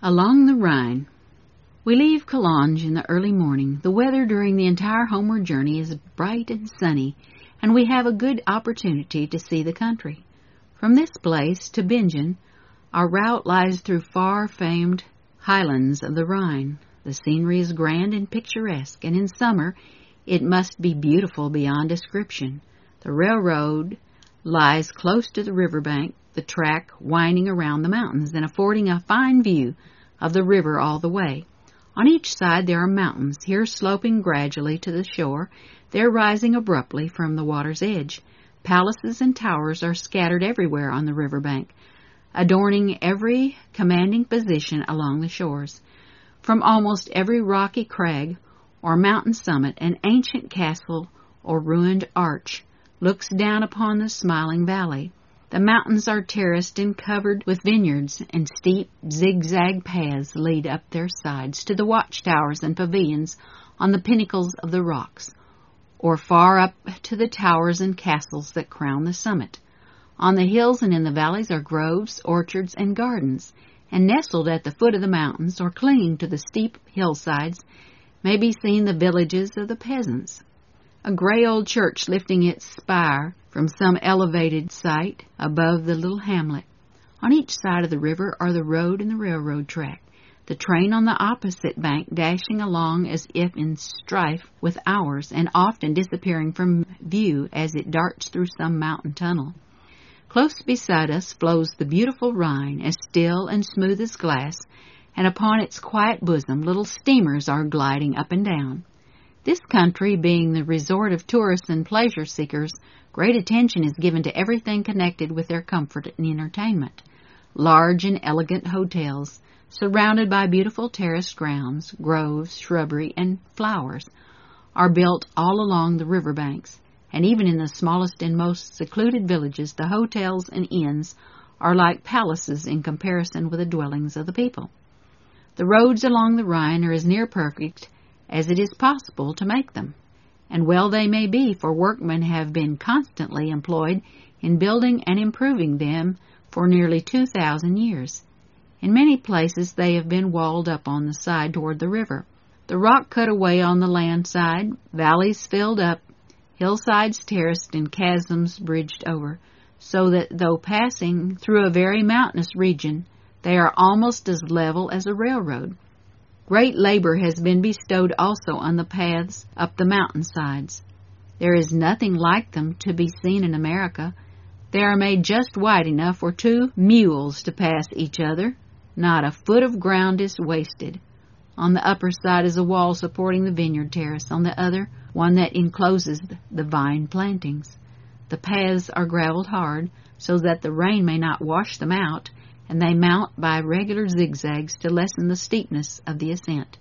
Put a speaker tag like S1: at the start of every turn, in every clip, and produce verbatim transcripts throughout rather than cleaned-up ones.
S1: Along the Rhine. We leave Collonges in the early morning. The weather during the entire homeward journey is bright and sunny, and we have a good opportunity to see the country. From this place to Bingen, our route lies through far-famed highlands of the Rhine. The scenery is grand and picturesque, and in summer it must be beautiful beyond description. The railroad lies close to the riverbank, the track winding around the mountains and affording a fine view of the river all the way. On each side there are mountains, here sloping gradually to the shore, there rising abruptly from the water's edge. Palaces and towers are scattered everywhere on the riverbank, adorning every commanding position along the shores. From almost every rocky crag or mountain summit, an ancient castle or ruined arch looks down upon the smiling valley. The mountains are terraced and covered with vineyards, and steep, zigzag paths lead up their sides to the watchtowers and pavilions on the pinnacles of the rocks, or far up to the towers and castles that crown the summit. On the hills and in the valleys are groves, orchards, and gardens, and nestled at the foot of the mountains or clinging to the steep hillsides may be seen the villages of the peasants. A gray old church lifting its spire from some elevated site above the little hamlet. On each side of the river are the road and the railroad track, the train on the opposite bank dashing along as if in strife with ours, and often disappearing from view as it darts through some mountain tunnel. Close beside us flows the beautiful Rhine, as still and smooth as glass, and upon its quiet bosom little steamers are gliding up and down. This country being the resort of tourists and pleasure seekers, great attention is given to everything connected with their comfort and entertainment. Large and elegant hotels, surrounded by beautiful terraced grounds, groves, shrubbery, and flowers, are built all along the river banks, and even in the smallest and most secluded villages, the hotels and inns are like palaces in comparison with the dwellings of the people. The roads along the Rhine are as near perfect as it is possible to make them, and well they may be, for workmen have been constantly employed in building and improving them for nearly two thousand years. In many places they have been walled up on the side toward the river, the rock cut away on the land side, valleys filled up, hillsides terraced, and chasms bridged over, so that though passing through a very mountainous region, they are almost as level as a railroad. Great labor has been bestowed also on the paths up the mountain sides. There is nothing like them to be seen in America. They are made just wide enough for two mules to pass each other. Not a foot of ground is wasted. On the upper side is a wall supporting the vineyard terrace, on the other, one that encloses the vine plantings. The paths are graveled hard, so that the rain may not wash them out, and they mount by regular zigzags to lessen the steepness of the ascent.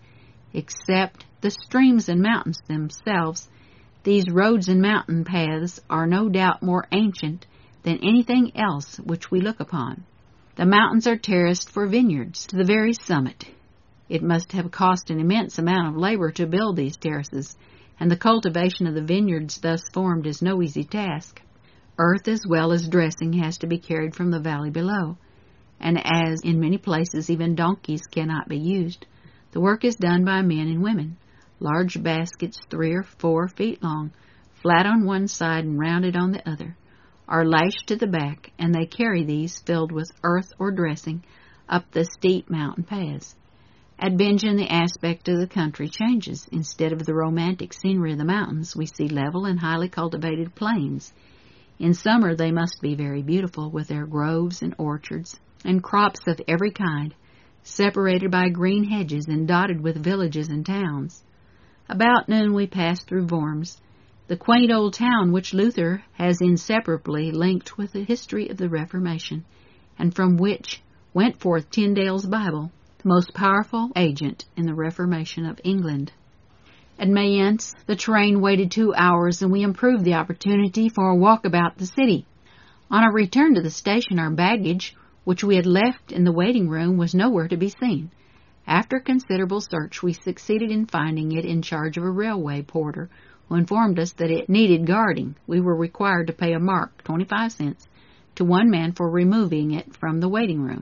S1: Except the streams and mountains themselves, these roads and mountain paths are no doubt more ancient than anything else which we look upon. The mountains are terraced for vineyards to the very summit. It must have cost an immense amount of labor to build these terraces, and the cultivation of the vineyards thus formed is no easy task. Earth as well as dressing has to be carried from the valley below, and as in many places even donkeys cannot be used, the work is done by men and women. Large baskets, three or four feet long, flat on one side and rounded on the other, are lashed to the back, and they carry these, filled with earth or dressing, up the steep mountain paths. At Bingen the aspect of the country changes. Instead of the romantic scenery of the mountains, we see level and highly cultivated plains. In summer they must be very beautiful, with their groves and orchards, and crops of every kind, separated by green hedges and dotted with villages and towns. About noon we passed through Worms, the quaint old town which Luther has inseparably linked with the history of the Reformation, and from which went forth Tyndale's Bible, the most powerful agent in the Reformation of England. At Mayence, the train waited two hours, and we improved the opportunity for a walk about the city. On our return to the station, our baggage, which we had left in the waiting room, was nowhere to be seen. After considerable search, we succeeded in finding it in charge of a railway porter, who informed us that it needed guarding. We were required to pay a mark, twenty-five cents, to one man for removing it from the waiting room.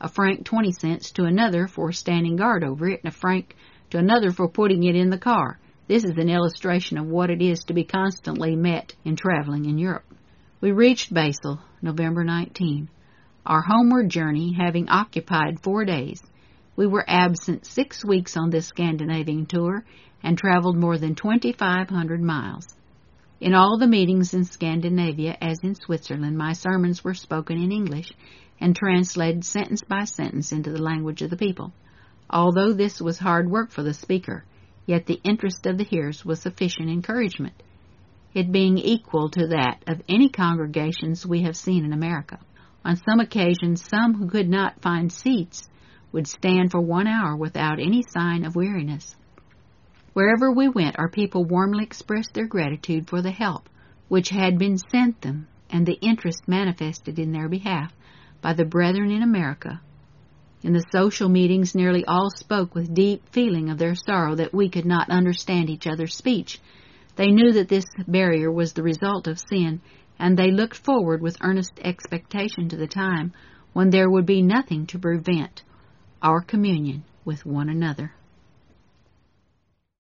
S1: a franc twenty cents to another for standing guard over it, and a franc to another for putting it in the car. This is an illustration of what it is to be constantly met in traveling in Europe. We reached Basel, November nineteenth, our homeward journey having occupied four days. We were absent six weeks on this Scandinavian tour and traveled more than twenty-five hundred miles. In all the meetings in Scandinavia, as in Switzerland, my sermons were spoken in English and translated sentence by sentence into the language of the people. Although this was hard work for the speaker, yet the interest of the hearers was sufficient encouragement, it being equal to that of any congregations we have seen in America. On some occasions, some who could not find seats would stand for one hour without any sign of weariness. Wherever we went, our people warmly expressed their gratitude for the help which had been sent them and the interest manifested in their behalf by the brethren in America. In the social meetings, nearly all spoke with deep feeling of their sorrow that we could not understand each other's speech. They knew that this barrier was the result of sin, and they looked forward with earnest expectation to the time when there would be nothing to prevent our communion with one another.